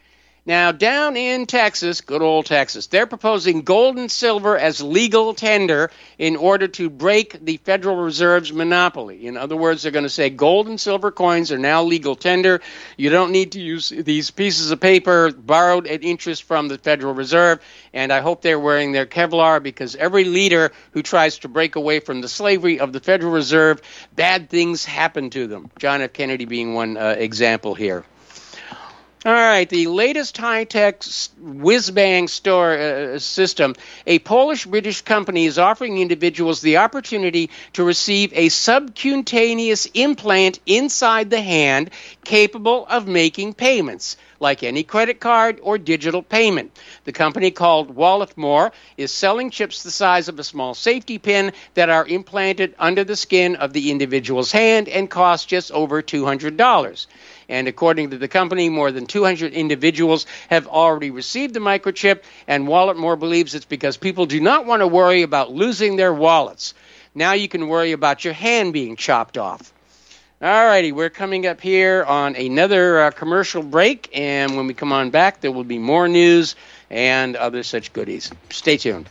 Now, down in Texas, good old Texas, they're proposing gold and silver as legal tender in order to break the Federal Reserve's monopoly. In other words, they're going to say gold and silver coins are now legal tender. You don't need to use these pieces of paper borrowed at interest from the Federal Reserve. And I hope they're wearing their Kevlar, because every leader who tries to break away from the slavery of the Federal Reserve, bad things happen to them. John F. Kennedy being one uh, example here. All right, the latest high-tech whiz-bang store uh, system, a Polish-British company is offering individuals the opportunity to receive a subcutaneous implant inside the hand capable of making payments, like any credit card or digital payment. The company, called Walletmore, is selling chips the size of a small safety pin that are implanted under the skin of the individual's hand and cost just over two hundred dollars. And according to the company, more than two hundred individuals have already received the microchip, and Walletmore believes it's because people do not want to worry about losing their wallets. Now you can worry about your hand being chopped off. All righty, we're coming up here on another uh, commercial break, and when we come on back, there will be more news and other such goodies. Stay tuned.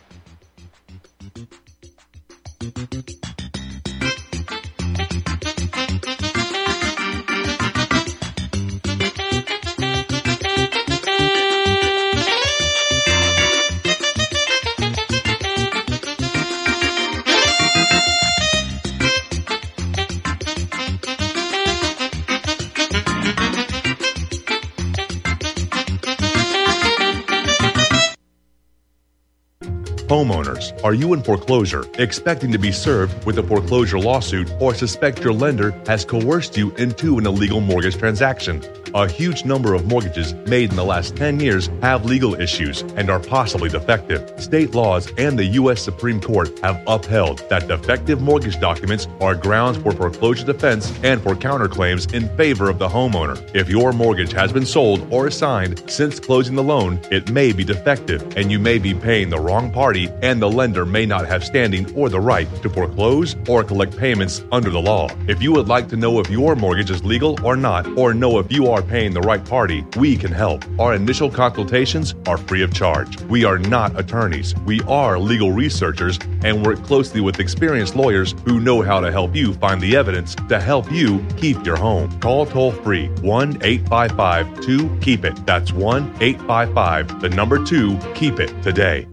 Homeowners, are you in foreclosure, expecting to be served with a foreclosure lawsuit, or suspect your lender has coerced you into an illegal mortgage transaction? A huge number of mortgages made in the last ten years have legal issues and are possibly defective. State laws and the U S Supreme Court have upheld that defective mortgage documents are grounds for foreclosure defense and for counterclaims in favor of the homeowner. If your mortgage has been sold or assigned since closing the loan, it may be defective, and you may be paying the wrong party, and the lender may not have standing or the right to foreclose or collect payments under the law. If you would like to know if your mortgage is legal or not, or know if you are paying the right party, we can help. Our initial consultations are free of charge. We are not attorneys. We are legal researchers and work closely with experienced lawyers who know how to help you find the evidence to help you keep your home. Call toll-free one eight five five two keep it. That's one eight five five, the number two, keep it today.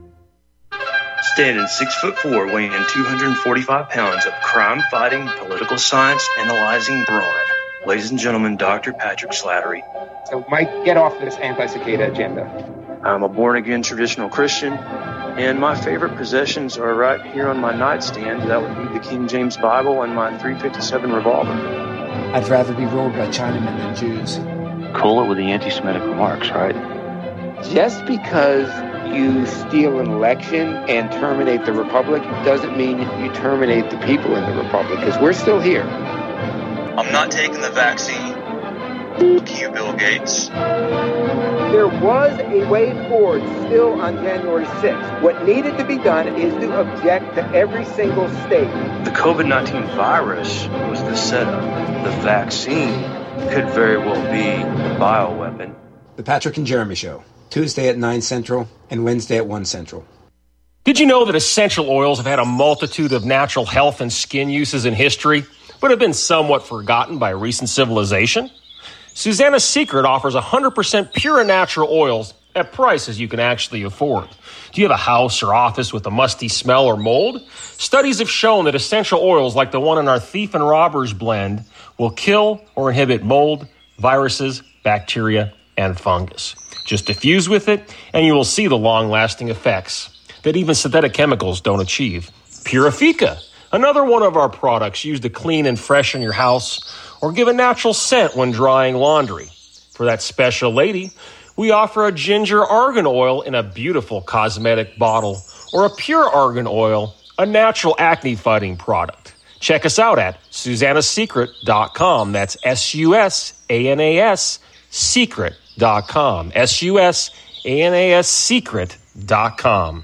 Standing six foot four, weighing two hundred forty-five pounds of crime-fighting, political science analyzing brawn. Ladies and gentlemen, Doctor Patrick Slattery. So, Mike, get off this anti-cicada agenda. I'm a born-again traditional Christian, and my favorite possessions are right here on my nightstand. That would be the King James Bible and my three fifty-seven revolver. I'd rather be ruled by Chinamen than Jews. Cool it with the anti-Semitic remarks, right? Just because you steal an election and terminate the Republic doesn't mean you terminate the people in the Republic, because we're still here. I'm not taking the vaccine. Fuck you, Bill Gates. There was a way forward still on January sixth. What needed to be done is to object to every single state. The covid nineteen virus was the setup. The vaccine could very well be the bioweapon. The Patrick and Jeremy Show, Tuesday at nine Central and Wednesday at one Central. Did you know that essential oils have had a multitude of natural health and skin uses in history, but have been somewhat forgotten by recent civilization? Susanna's Secret offers one hundred percent pure and natural oils at prices you can actually afford. Do you have a house or office with a musty smell or mold? Studies have shown that essential oils like the one in our Thief and Robbers blend will kill or inhibit mold, viruses, bacteria, and fungus. Just diffuse with it, and you will see the long-lasting effects that even synthetic chemicals don't achieve. Purifica, another one of our products used to clean and freshen your house or give a natural scent when drying laundry. For that special lady, we offer a ginger argan oil in a beautiful cosmetic bottle, or a pure argan oil, a natural acne-fighting product. Check us out at susannas secret dot com. That's S U S A N A S secret dot com. S U S A N A S secret dot com.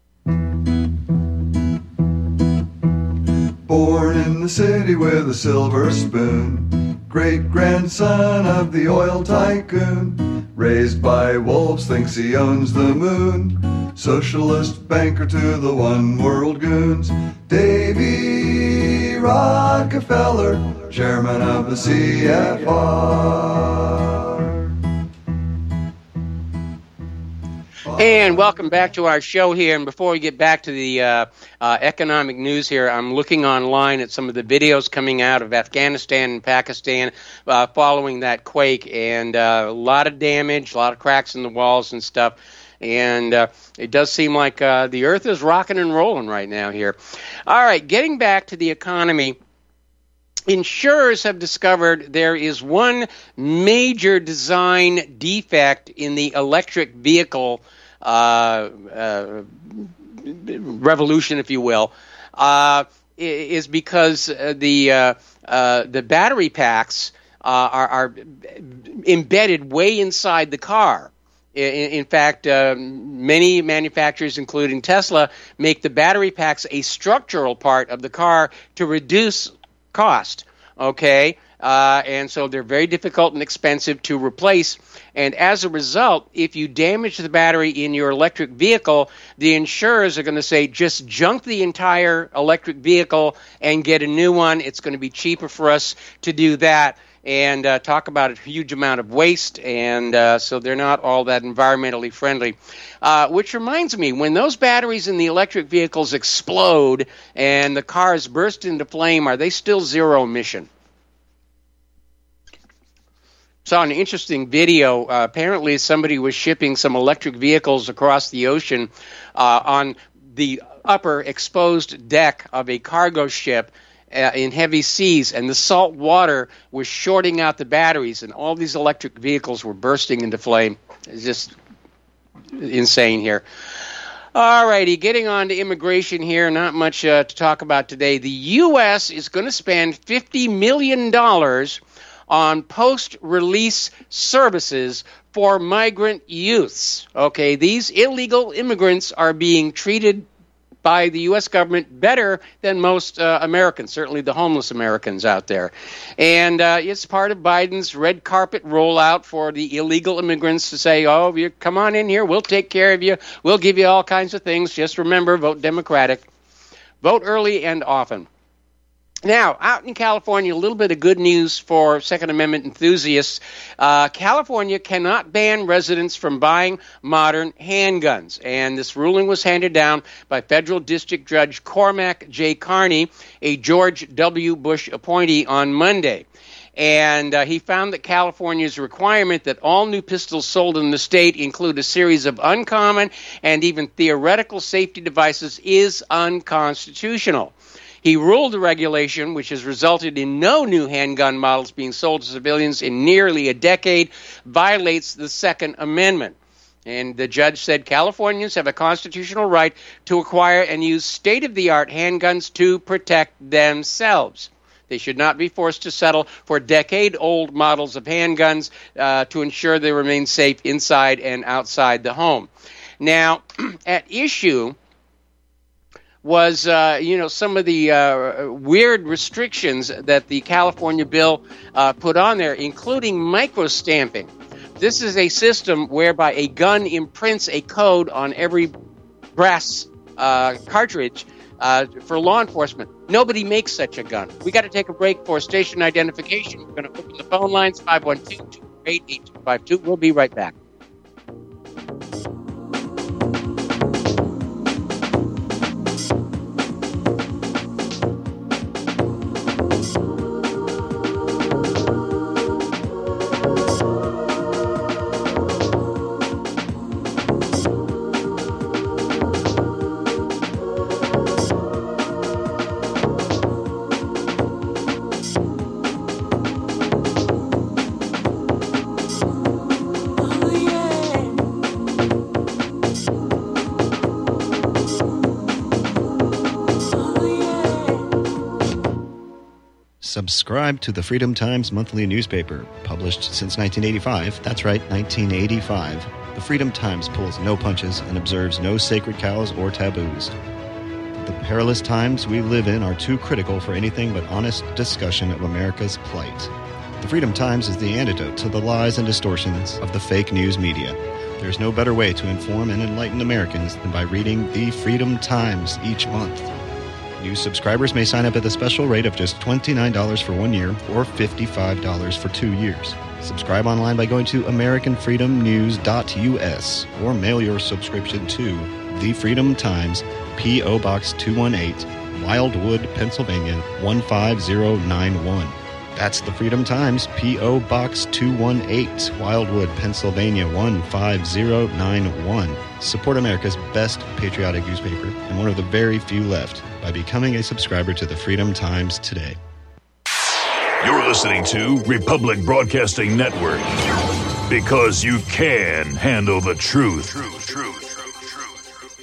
Born in the city with a silver spoon, great-grandson of the oil tycoon, Raised by wolves, thinks he owns the moon. Socialist banker to the one world goons. Davy Rockefeller, chairman of the C F R. And welcome back to our show here. And before we get back to the uh, uh, economic news here, I'm looking online at some of the videos coming out of Afghanistan and Pakistan uh, following that quake. And uh, a lot of damage, a lot of cracks in the walls and stuff. And uh, it does seem like uh, the earth is rocking and rolling right now here. All right, getting back to the economy. Insurers have discovered there is one major design defect in the electric vehicle uh, uh, revolution, if you will, uh, is because uh, the uh, uh, the battery packs uh, are, are embedded way inside the car. In, in fact, uh, many manufacturers, including Tesla, make the battery packs a structural part of the car to reduce cost, okay? Uh, and so they're very difficult and expensive to replace. And as a result, if you damage the battery in your electric vehicle, the insurers are going to say, just junk the entire electric vehicle and get a new one. It's going to be cheaper for us to do that. And uh, talk about a huge amount of waste, and uh, so they're not all that environmentally friendly. Uh, which reminds me, when those batteries in the electric vehicles explode and the cars burst into flame, are they still zero emission? Saw an interesting video. Uh, apparently somebody was shipping some electric vehicles across the ocean uh, on the upper exposed deck of a cargo ship Uh, in heavy seas, and the salt water was shorting out the batteries, and all these electric vehicles were bursting into flame. It's just insane here. All righty, getting on to immigration here, not much uh, to talk about today. The U S is going to spend fifty million dollars on post-release services for migrant youths. Okay, these illegal immigrants are being treated by the U S government better than most uh, Americans, certainly the homeless Americans out there. And uh, it's part of Biden's red carpet rollout for the illegal immigrants to say, oh, you come on in here, we'll take care of you, we'll give you all kinds of things. Just remember, vote Democratic. Vote early and often. Now, out in California, a little bit of good news for Second Amendment enthusiasts. Uh, California cannot ban residents from buying modern handguns. And this ruling was handed down by Federal District Judge Cormac J. Carney, a George W. Bush appointee, on Monday. And uh, he found that California's requirement that all new pistols sold in the state include a series of uncommon and even theoretical safety devices is unconstitutional. He ruled the regulation, which has resulted in no new handgun models being sold to civilians in nearly a decade, violates the Second Amendment. And the judge said Californians have a constitutional right to acquire and use state-of-the-art handguns to protect themselves. They should not be forced to settle for decade-old models of handguns uh, to ensure they remain safe inside and outside the home. Now, at issue was, uh, you know, some of the uh, weird restrictions that the California bill uh, put on there, including microstamping. This is a system whereby a gun imprints a code on every brass uh, cartridge uh, for law enforcement. Nobody makes such a gun. We got to take a break for station identification. We're going to open the phone lines, five one two, two four eight, eight two five two. We'll be right back. Subscribe to the Freedom Times monthly newspaper, published since nineteen eighty-five. That's right, nineteen eighty-five. The Freedom Times pulls no punches and observes no sacred cows or taboos. The perilous times we live in are too critical for anything but honest discussion of America's plight. The Freedom Times is the antidote to the lies and distortions of the fake news media. There's no better way to inform and enlighten Americans than by reading the Freedom Times each month. New subscribers may sign up at the special rate of just twenty-nine dollars for one year or fifty-five dollars for two years. Subscribe online by going to american freedom news dot u s or mail your subscription to The Freedom Times, P O. Box two one eight, Wildwood, Pennsylvania one five zero nine one. That's The Freedom Times, P O. Box two one eight, Wildwood, Pennsylvania one five zero nine one. Support America's best patriotic newspaper and one of the very few left by becoming a subscriber to The Freedom Times today. You're listening to Republic Broadcasting Network, because you can handle the truth. Truth, truth.